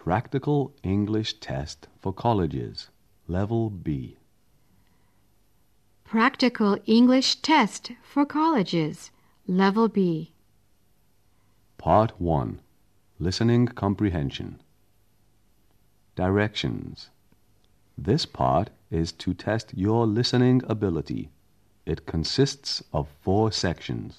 Practical English Test for Colleges, Level B. Practical English Test for Colleges, Level B. Part 1. Listening Comprehension. Directions. This part is to test your listening ability. It consists of 4 sections.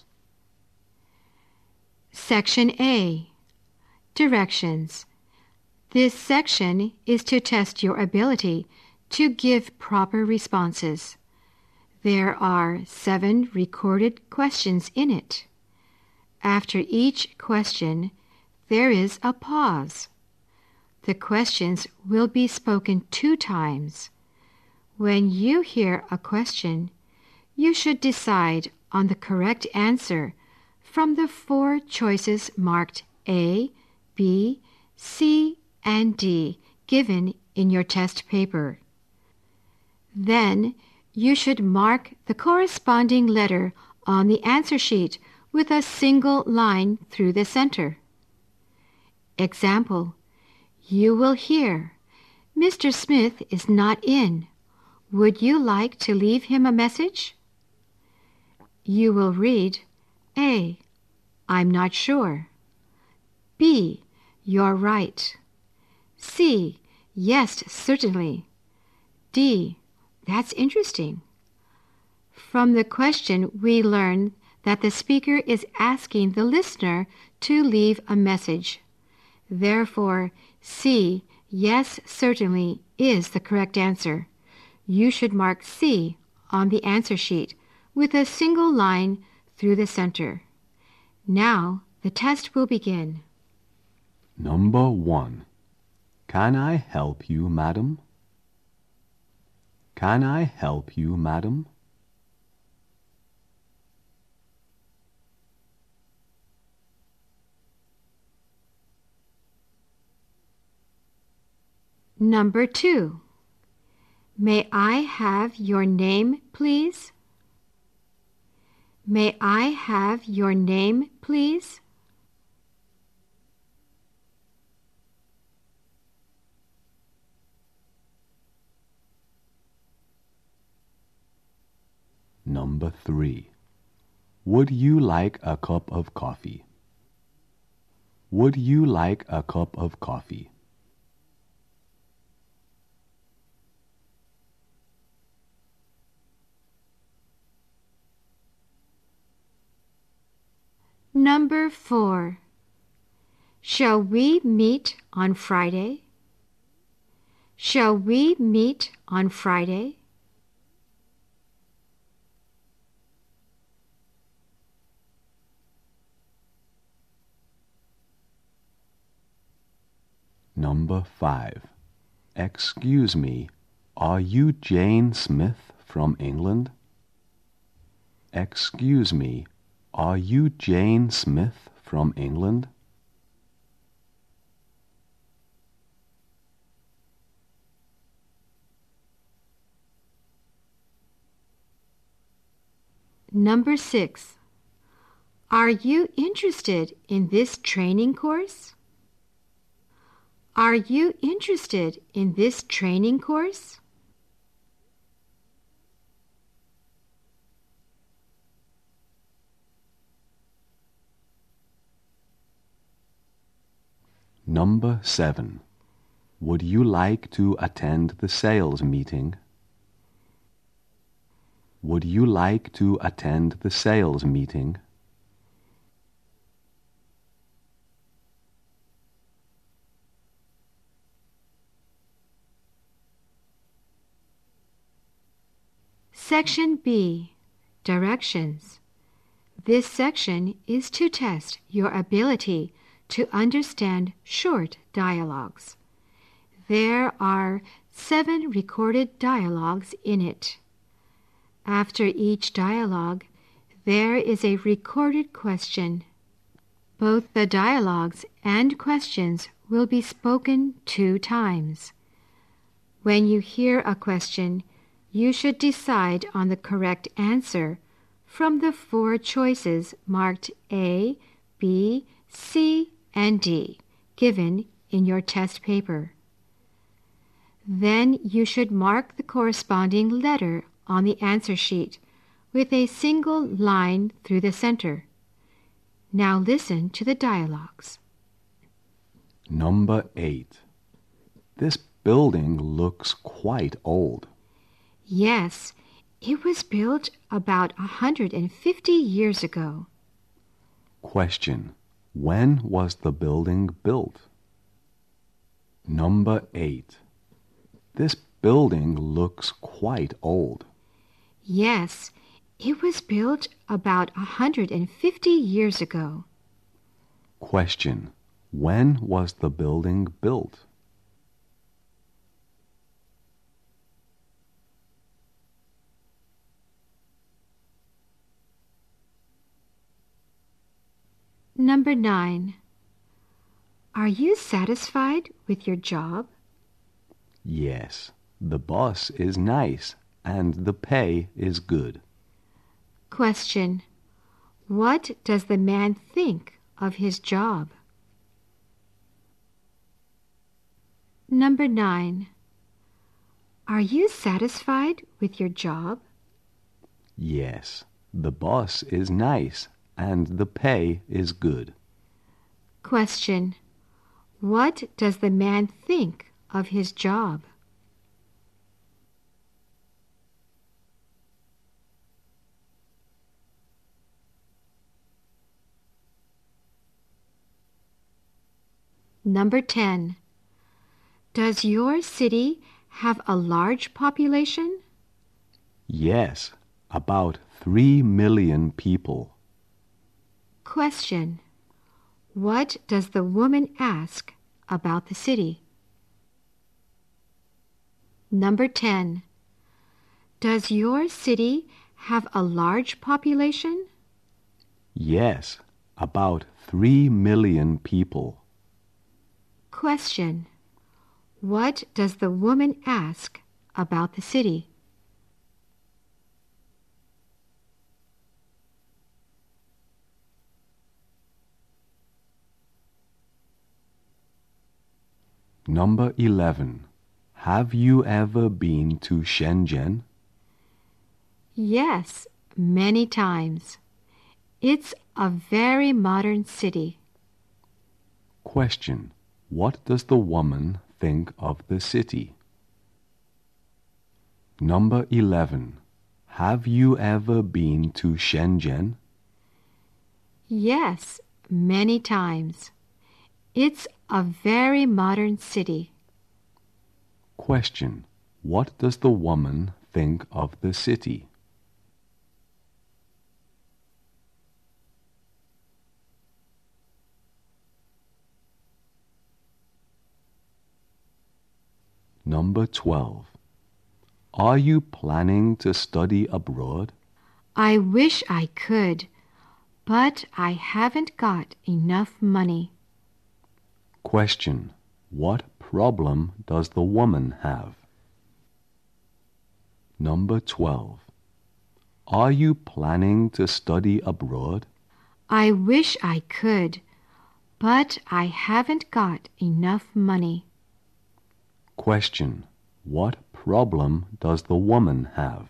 Section A. Directions. This section is to test your ability to give proper responses. There are 7 recorded questions in it. After each question, there is a pause. The questions will be spoken 2 times. When you hear a question, you should decide on the correct answer from the 4 choices marked A, B, C, and D given in your test paper. Then you should mark the corresponding letter on the answer sheet with a single line through the center. Example, you will hear, "Mr. Smith is not in. Would you like to leave him a message?" You will read, A, "I'm not sure." B, "You're right." C, "Yes, certainly." D, "That's interesting." From the question, we learn that the speaker is asking the listener to leave a message. Therefore, C, "Yes, certainly," is the correct answer. You should mark C on the answer sheet with a single line through the center. Now, the test will begin. Number 1. Can I help you, madam? Can I help you, madam? Number 2. May I have your name, please? May I have your name, please? Number 3. Would you like a cup of coffee? Would you like a cup of coffee? Number 4. Shall we meet on Friday? Shall we meet on Friday? Number 5. Excuse me, are you Jane Smith from England? Excuse me, are you Jane Smith from England? Number 6. Are you interested in this training course? Are you interested in this training course? Number 7. Would you like to attend the sales meeting? Would you like to attend the sales meeting? Section B. Directions. This section is to test your ability to understand short dialogues. There are 7 recorded dialogues in it. After each dialogue, there is a recorded question. Both the dialogues and questions will be spoken 2 times. When you hear a question, you should decide on the correct answer from the 4 choices marked A, B, C, and D given in your test paper. Then you should mark the corresponding letter on the answer sheet with a single line through the center. Now listen to the dialogues. Number 8. This building looks quite old. Yes, it was built about 150 years ago. Question. When was the building built? Number 8. This building looks quite old. Yes, it was built about 150 years ago. Question. When was the building built? Number 9. Are you satisfied with your job? Yes, the boss is nice and the pay is good. Question. What does the man think of his job? Number 9. Are you satisfied with your job? Yes, the boss is nice and the pay is good. Question. What does the man think of his job? Number 10. Does your city have a large population? Yes, about 3 million people. Question. What does the woman ask about the city? Number 10. Does your city have a large population? Yes, about 3 million people. Question. What does the woman ask about the city? Number 11. Have you ever been to Shenzhen? Yes, many times. It's a very modern city. Question. What does the woman think of the city? Number 11. Have you ever been to Shenzhen? Yes, many times. It's a very modern city. Question. What does the woman think of the city? Number 12. Are you planning to study abroad? I wish I could, but I haven't got enough money. Question. What problem does the woman have? Number 12. Are you planning to study abroad? I wish I could, but I haven't got enough money. Question. What problem does the woman have?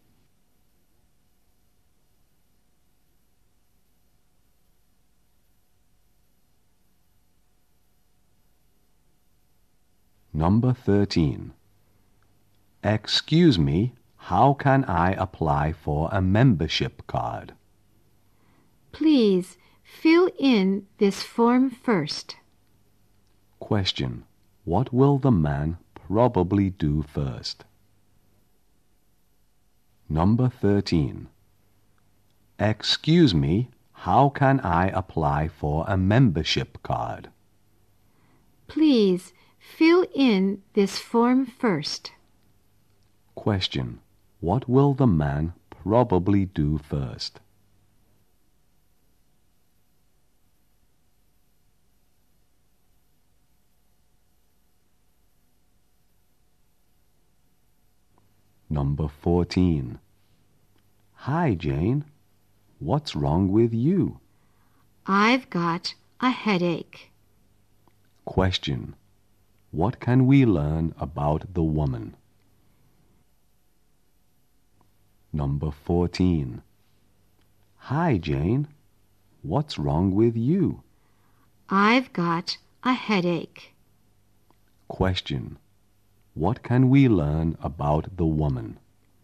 Number 13. Excuse me, how can I apply for a membership card? Please fill in this form first. Question. What will the man probably do first? Number 13. Excuse me, how can I apply for a membership card? Please fill in this form first. Question. What will the man probably do first? Number 14. Hi, Jane. What's wrong with you? I've got a headache. Question. What can we learn about the woman? Number 14. Hi, Jane. What's wrong with you? I've got a headache. Question. What can we learn about the woman?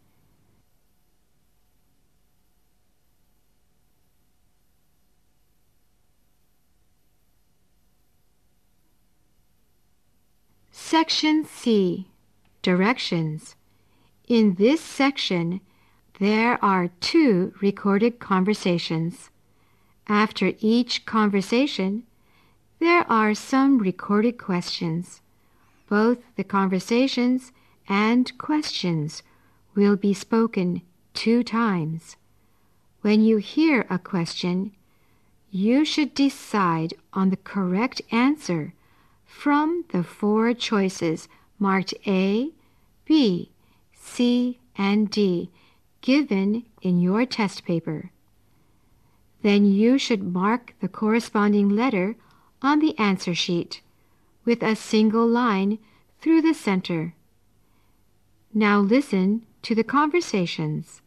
Section C. Directions. In this section, there are 2 recorded conversations. After each conversation, there are some recorded questions. Both the conversations and questions will be spoken 2 times. When you hear a question, you should decide on the correct answer from the 4 choices marked A, B, C, and D given in your test paper. Then you should mark the corresponding letter on the answer sheet with a single line through the center. Now listen to the conversations.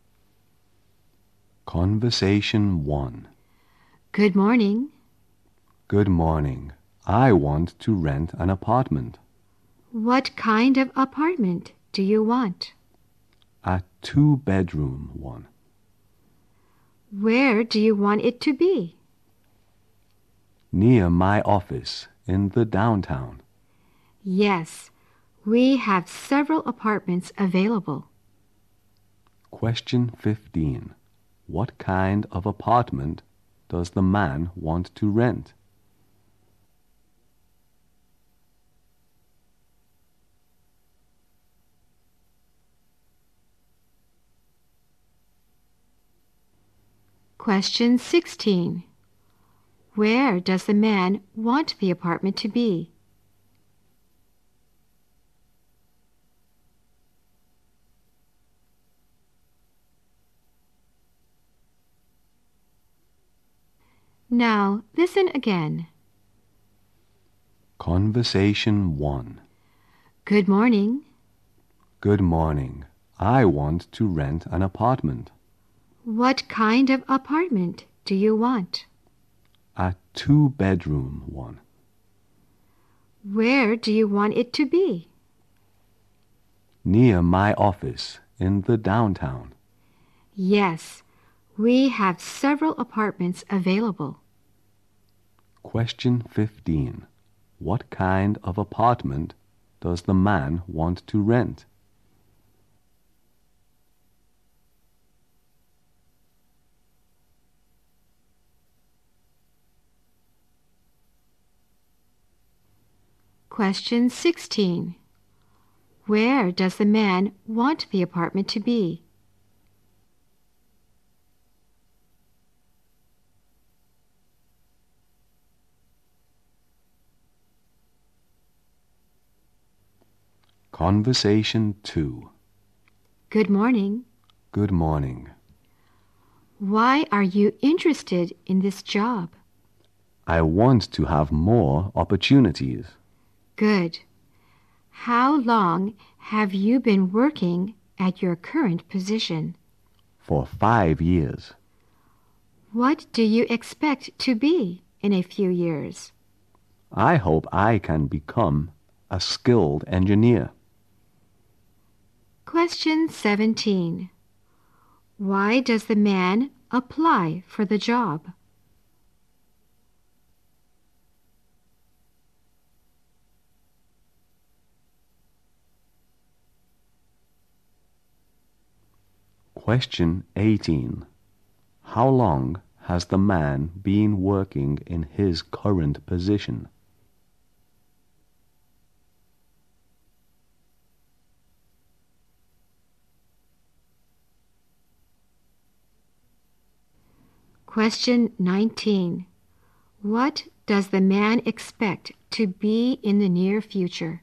Conversation 1. Good morning. Good morning. I want to rent an apartment. What kind of apartment do you want? A 2-bedroom one. Where do you want it to be? Near my office in the downtown. Yes, we have several apartments available. Question 15. What kind of apartment does the man want to rent? Question 16. Where does the man want the apartment to be? Now listen again. Conversation 1. Good morning. Good morning. I want to rent an apartment. What kind of apartment do you want? A 2-bedroom one. Where do you want it to be? Near my office in the downtown. Yes, we have several apartments available. Question 15. What kind of apartment does the man want to rent? Question 16. Where does the man want the apartment to be? Conversation 2. Good morning. Good morning. Why are you interested in this job? I want to have more opportunities. Good. How long have you been working at your current position? For 5 years. What do you expect to be in a few years? I hope I can become a skilled engineer. Question 17. Why does the man apply for the job? Question 18. How long has the man been working in his current position? Question 19. What does the man expect to be in the near future?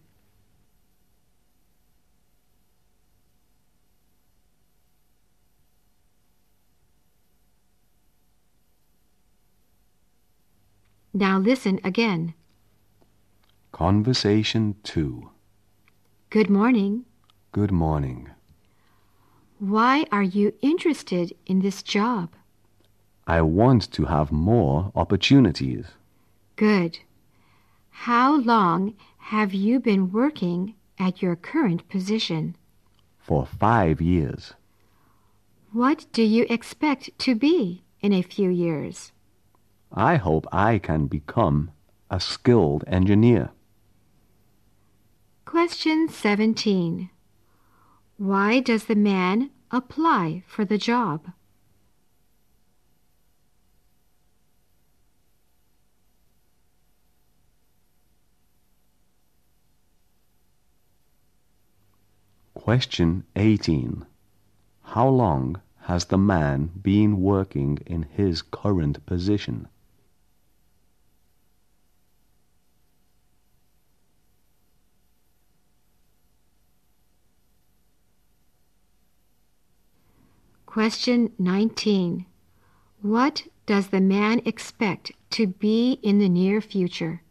Now listen again. Conversation 2. Good morning. Good morning. Why are you interested in this job? I want to have more opportunities. Good. How long have you been working at your current position? For 5 years. What do you expect to be in a few years? I hope I can become a skilled engineer. Question 17. Why does the man apply for the job? Question 18. How long has the man been working in his current position? Question 19. What does the man expect to be in the near future?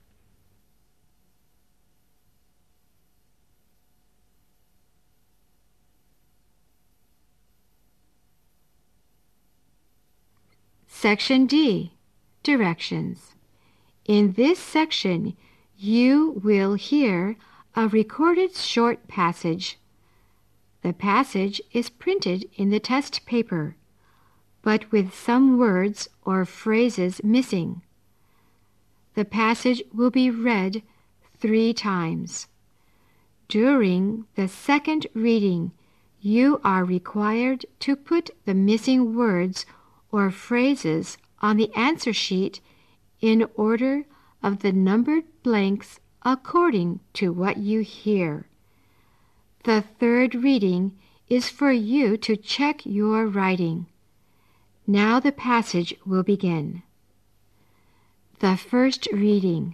Section D. Directions. In this section, you will hear a recorded short passage. The passage is printed in the test paper, but with some words or phrases missing. The passage will be read 3 times. During the second reading, you are required to put the missing words or phrases on the answer sheet in order of the numbered blanks according to what you hear. The third reading is for you to check your writing. Now the passage will begin. The first reading.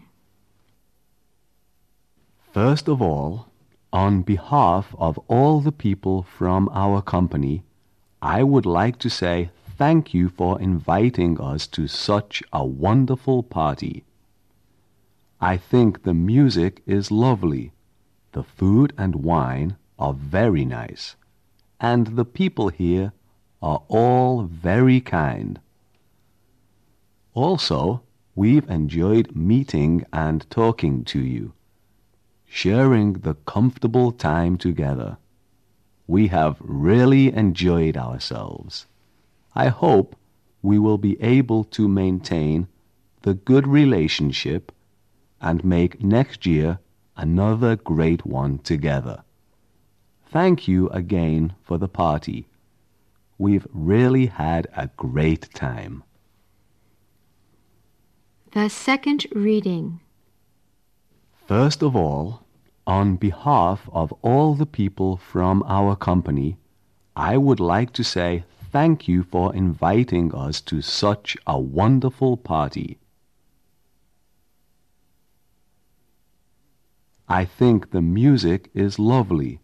First of all, on behalf of all the people from our company, I would like to say thank you for inviting us to such a wonderful party. I think the music is lovely, the food and wine are very nice, and the people here are all very kind. Also, we've enjoyed meeting and talking to you, sharing the comfortable time together. We have really enjoyed ourselves. I hope we will be able to maintain the good relationship and make next year another great one together. Thank you again for the party. We've really had a great time. The second reading. First of all, on behalf of all the people from our company, I would like to say thank you for inviting us to such a wonderful party. I think the music is lovely.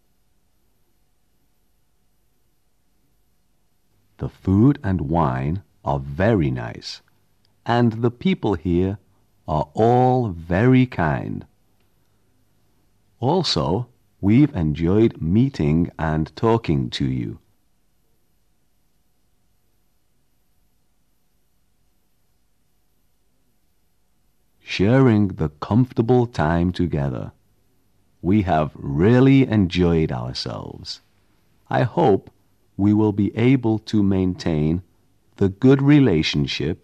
The food and wine are very nice, and the people here are all very kind. Also, we've enjoyed meeting and talking to you. Sharing the comfortable time together. We have really enjoyed ourselves. I hope we will be able to maintain the good relationship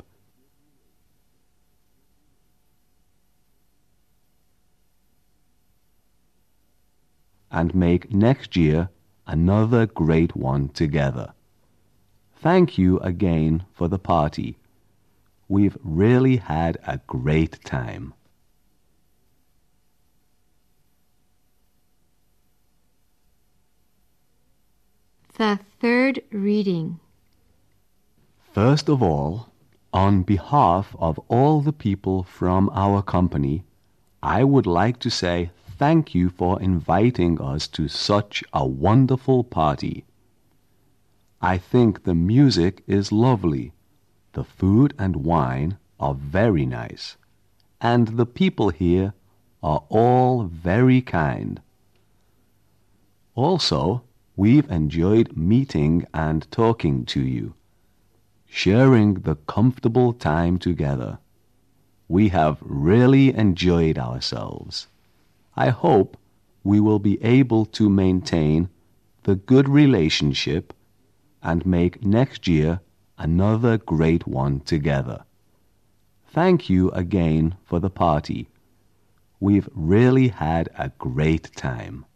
and make next year another great one together. Thank you again for the party. We've really had a great time. The third reading. First of all, on behalf of all the people from our company, I would like to say thank you for inviting us to such a wonderful party. I think the music is lovely, the food and wine are very nice, and the people here are all very kind. Also, we've enjoyed meeting and talking to you, sharing the comfortable time together. We have really enjoyed ourselves. I hope we will be able to maintain the good relationship and make next year another great one together. Thank you again for the party. We've really had a great time.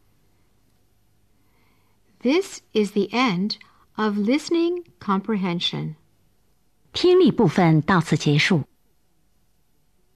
This is the end of listening comprehension. 听力部分到此结束。